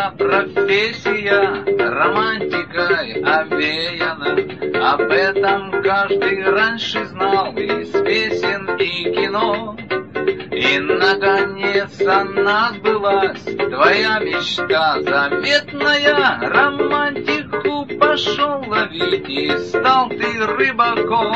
Моя профессия романтикой овеяна, об этом каждый раньше знал из песен и кино. И, наконец, она сбылась, твоя мечта заветная. Романтику пошел ловить, и стал ты рыбаком.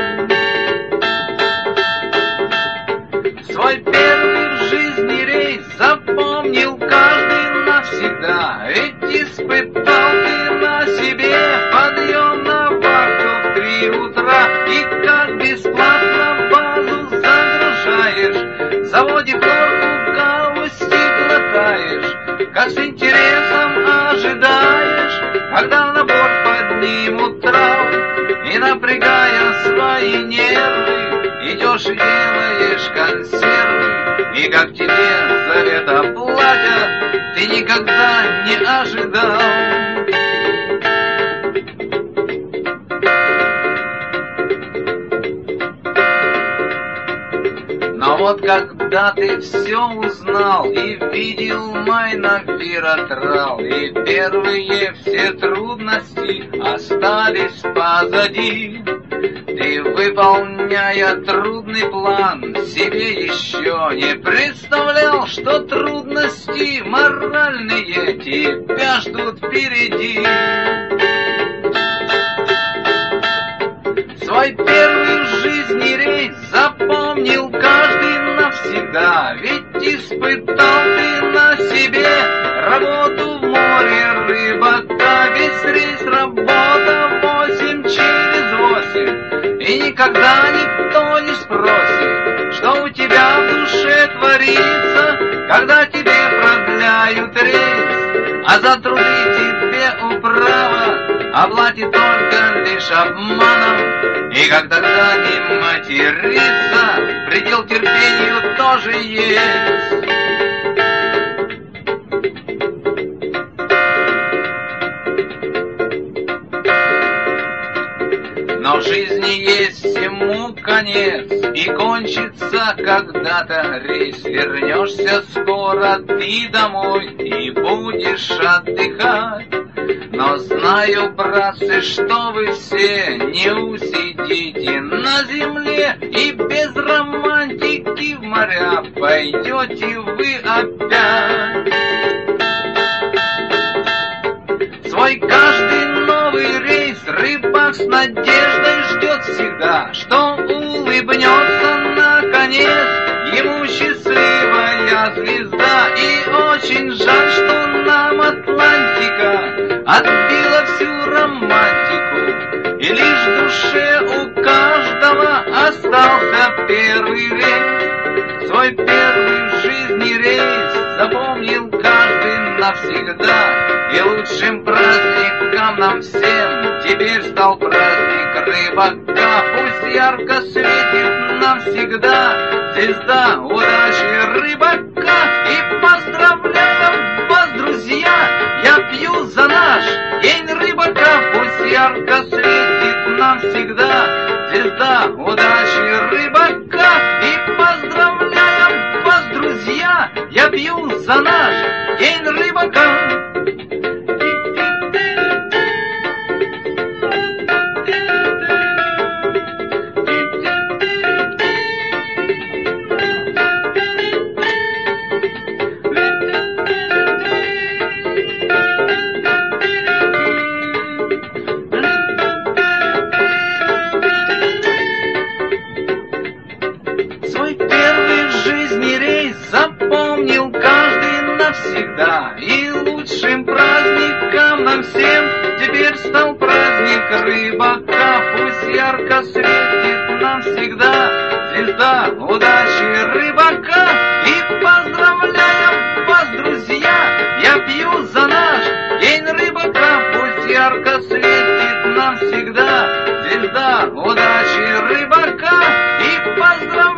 Свой первый в жизни рейс запомнил каждый навсегда. Ведь испытал ты на себе подъем на вахту в 3 утра. И как бесплатно базу загружаешь, в заводе хлорку гаусти глотаешь, как с интересом ожидаешь, когда на борт поднимут трап. И напрягая свои нервы, идешь и делаешь консервы. И как тебе за это платят, ты никогда не ожидал. Но вот когда ты все узнал и видел Майна-Виратрал, и первые все трудности остались позади, ты, выполняя трудный план, себе еще не представлял, что трудности моральные тебя ждут впереди. Свой первый в жизни рейс запомнил каждый навсегда. Ведь испытал ты на себе работу в море рыбака. Весь рейс работа 8 через 8. И никогда никто не спросит, что у тебя в душе творится, когда тебе продляют рейс, а за труды тебе управа оплатит только лишь обманом. И как тогда не материться, предел терпению тоже есть. Но в жизни есть всему конец, и кончится когда-то рейс. Вернешься скоро ты домой и будешь отдыхать. Но знаю, братцы, что вы все не усидите на земле, и без романтики в моря пойдете вы опять. Свой каждый новый рейс рыбак с надеждой ждет всегда, что улыбнется наконец ему счастливая звезда. И очень жаль, что нам Атлантика отбила всю романтику, и лишь в душе у каждого остался первый рейс. Свой первый в жизни рейс запомнил каждый навсегда. И лучшим праздником нам всем теперь стал праздник рыбака. Пусть ярко светит нам всегда звезда удачи рыбака. И поздравляем вас, друзья, я пью за наш день рыбака. Пусть ярко светит нам всегда звезда удачи рыбака. И поздравляем вас, друзья, я пью за наш день рыбака. Запомнил каждый навсегда, и лучшим праздником нам всем теперь стал праздник рыбака. Пусть ярко светит нам всегда звезда удачи рыбака. И поздравляем вас, друзья, я пью за наш день рыбака. Пусть ярко светит нам всегда звезда удачи рыбака. И поздравляем